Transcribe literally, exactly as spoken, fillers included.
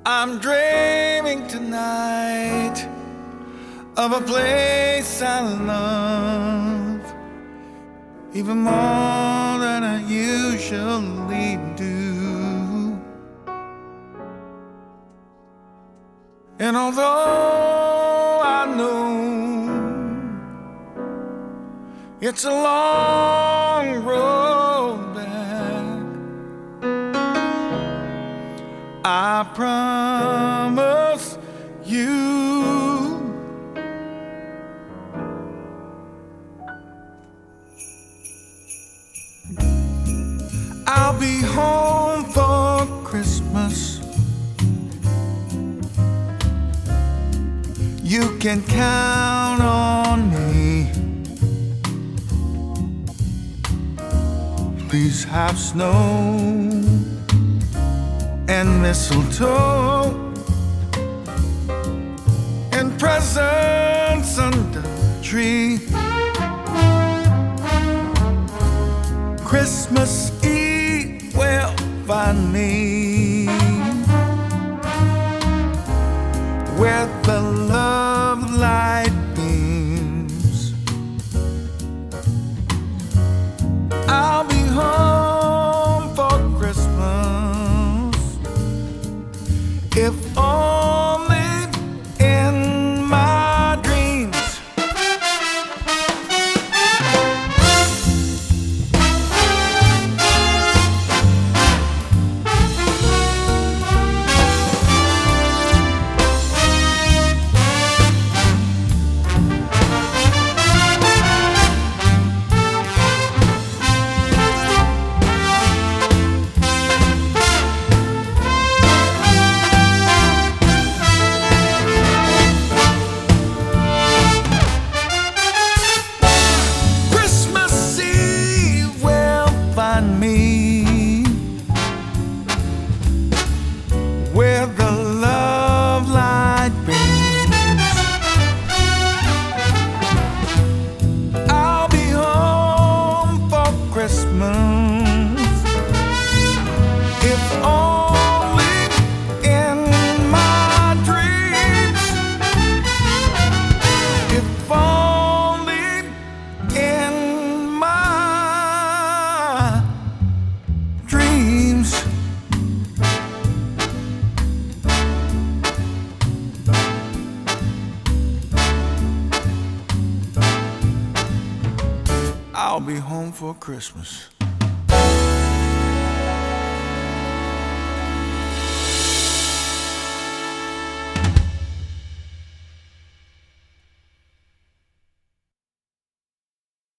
I'm dreaming tonight of a place I love, even more than I usually do. And although I know it's a long road back, I promise you I'll be home for Christmas. You can count on me. Please have snow and mistletoe and presents under the tree. Christmas Eve will find me where the love light beams. I'll be home for Christmas, if only in my dreams. Me where the love light beams. I'll be home for Christmas, if only in my dreams, if only in my dreams. I'll be home for Christmas.